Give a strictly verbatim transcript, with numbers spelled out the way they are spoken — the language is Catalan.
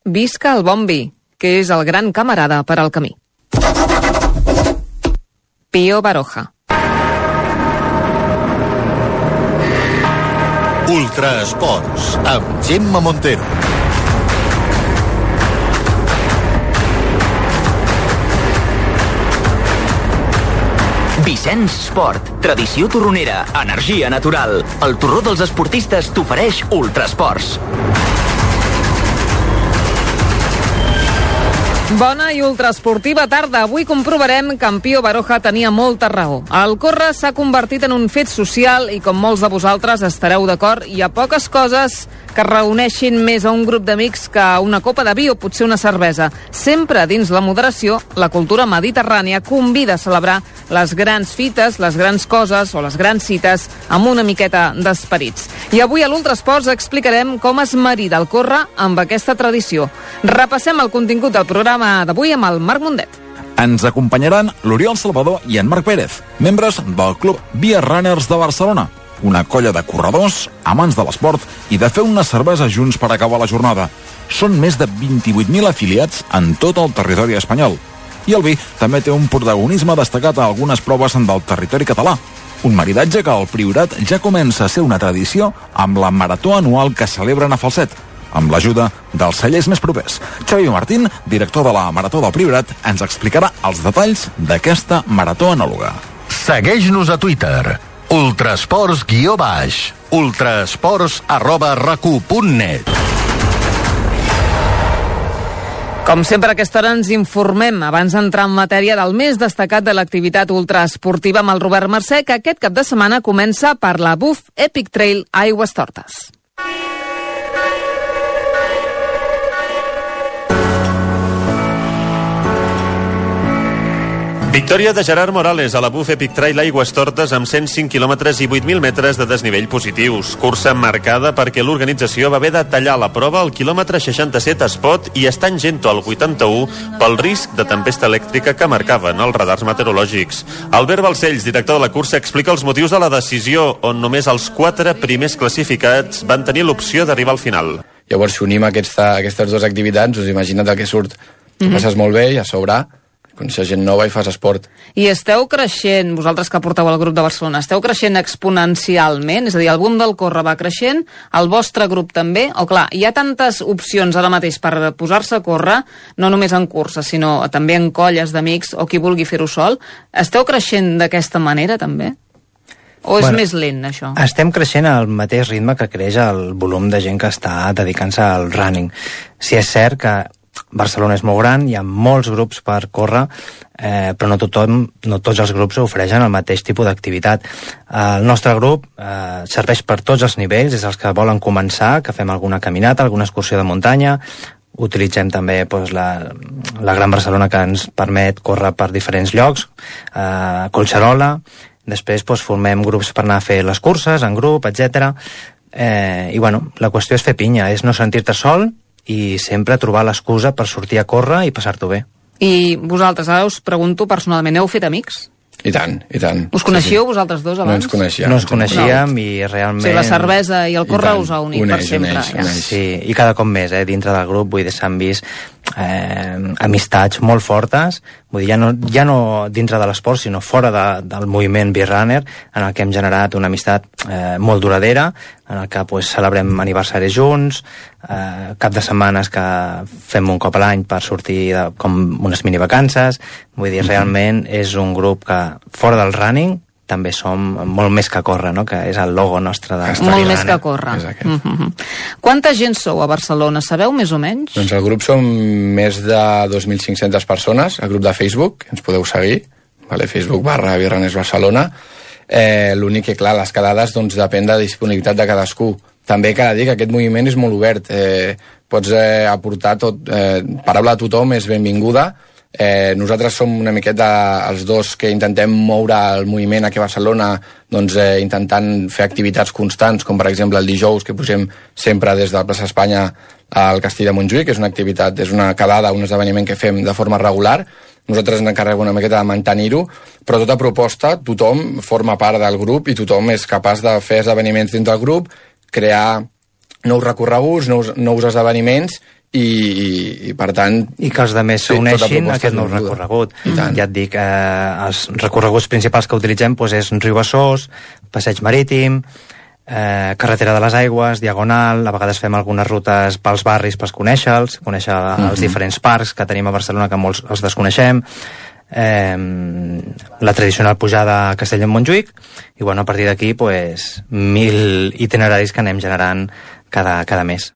visca el bon vi, que és el gran camarada per al camí. Pío Baroja. Ultraesports, amb Gemma Montero. Vicenç Sport, tradició torronera, energia natural. El torró dels esportistes t'ofereix Ultraesports. Bona i ultraesportiva tarda. Avui comprovarem que en Pío Baroja tenia molta raó. El córrer s'ha convertit en un fet social i, com molts de vosaltres estareu d'acord, hi ha poques coses que reuneixin més a un grup d'amics que una copa de vi o potser una cervesa. Sempre dins la moderació, la cultura mediterrània convida a celebrar les grans fites, les grans coses o les grans cites amb una miqueta d'esperits. I avui a l'Ultraesports explicarem com es marida el córrer amb aquesta tradició. Repassem el contingut del programa d'avui amb el Marc Mundet. Ens acompanyaran l'Oriol Salvador i en Marc Pérez, membres del Club Via Runners de Barcelona, una colla de corredors, amants de l'esport i de fer una cervesa junts per acabar la jornada. Són més de vint-i-vuit mil afiliats en tot el territori espanyol. I el vi també té un protagonisme destacat a algunes proves del territori català. Un maridatge que al Priorat ja comença a ser una tradició amb la marató anual que celebren a Falset, amb l'ajuda dels cellers més propers. Xavi Martín, director de la Marató del Priorat, ens explicarà els detalls d'aquesta marató anàloga. Segueix-nos a Twitter. Ultraesports guió baix. Ultraesports arroba racu punt net. Com sempre, a aquesta hora ens informem abans d'entrar en matèria del més destacat de l'activitat ultraesportiva amb el Robert Mercè, que aquest cap de setmana comença per la Buff Epic Trail Aigüestortes. Victòria de Gerard Morales a la Buff Epic Trail Aigüestortes amb cent cinc quilòmetres i vuit mil metres de desnivell positius. Cursa marcada perquè l'organització va haver de tallar la prova al quilòmetre seixanta-set a Espot i està engento al vuitanta-u pel risc de tempesta elèctrica que marcaven els radars meteorològics. Albert Balcells, director de la cursa, explica els motius de la decisió, on només els quatre primers classificats van tenir l'opció d'arribar al final. Llavors, si unim aquesta, aquestes dues activitats, us imagina't el que surt. Tu Mhm. passes molt bé i a sobre coneixes gent nova i fas esport. I esteu creixent, vosaltres que porteu el grup de Barcelona, esteu creixent exponencialment? És a dir, el boom del córrer va creixent, el vostre grup també? O clar, hi ha tantes opcions ara mateix per posar-se a córrer, no només en cursa, sinó també en colles d'amics o qui vulgui fer-ho sol. Esteu creixent d'aquesta manera també? O és Bueno, més lent, això? Estem creixent al mateix ritme que creix el volum de gent que està dedicant-se al running. Si és cert que Barcelona és molt gran, hi ha molts grups per córrer, eh, però no, tothom, no tots els grups ofereixen el mateix tipus d'activitat. El nostre grup eh, serveix per tots els nivells, és els que volen començar, que fem alguna caminata, alguna excursió de muntanya. Utilitzem també doncs, la, la Gran Barcelona, que ens permet córrer per diferents llocs, eh, Collserola. Després doncs, formem grups per anar a fer les curses en grup, etcètera. Eh, I bueno, la qüestió és fer pinya, és no sentir-te sol i sempre trobar l'excusa per sortir a córrer i passar-t'ho bé. I vosaltres, ara us pregunto personalment, heu fet amics? I tant, i tant. Us coneixíeu sí, sí. vosaltres dos No abans? ens coneixíem. No ens coneixíem no. i realment... O sigui, la cervesa i el córrer us ha unit uneix, per sempre. Uneix, ja. uneix. Sí, i cada cop més, eh, dintre del grup, vull dir, s'han vist eh, amistats molt fortes, vull dir, ja no, ja no dintre de l'esport, sinó fora de, del moviment Beer Runner, en el que hem generat una amistat eh, molt duradera, en el que pues, celebrem aniversaris junts, eh, cap de setmanes que fem un cop a l'any per sortir de, com unes minivacances. Vull dir, realment és un grup que, fora del running, també som molt més que córrer, no? Que és el logo nostre de... Molt més que córrer. Mm -hmm. Quanta gent sou a Barcelona? Sabeu més o menys? Doncs el grup som més de dos mil cinc-centes persones, el grup de Facebook, ens podeu seguir, vale? Facebook barra Beer Runners Barcelona. Eh, L'únic que, clar, les quedades doncs, depèn de la disponibilitat de cadascú. També cal dir que aquest moviment és molt obert. Eh, pots eh, aportar tot... Eh, paraula a tothom és benvinguda. Eh, nosaltres som una miqueta els dos que intentem moure el moviment aquí a Barcelona, doncs, eh, intentant fer activitats constants, com per exemple el dijous, que posem sempre des de la plaça Espanya al Castell de Montjuïc, que és una activitat, és una quedada, un esdeveniment que fem de forma regular. Nosaltres ens encarreguem una miqueta de mantenir-ho, però tota proposta, tothom forma part del grup i tothom és capaç de fer esdeveniments dins del grup, crear nous recorreguts, nous, nous esdeveniments i, i, i per tant... I que els de més s'uneixin sí, a aquest nou recorregut. Ja et dic, eh, els recorreguts principals que utilitzem doncs, és Riu Besòs, Passeig Marítim, eh, Carretera de les Aigües, Diagonal, a vegades fem algunes rutes pels barris per conèixer-los, conèixer mm-hmm. els diferents parcs que tenim a Barcelona que molts els desconeixem, eh, la tradicional pujada a Castell de Montjuïc, i bueno, a partir d'aquí pues, mil itineraris que anem generant cada, cada mes.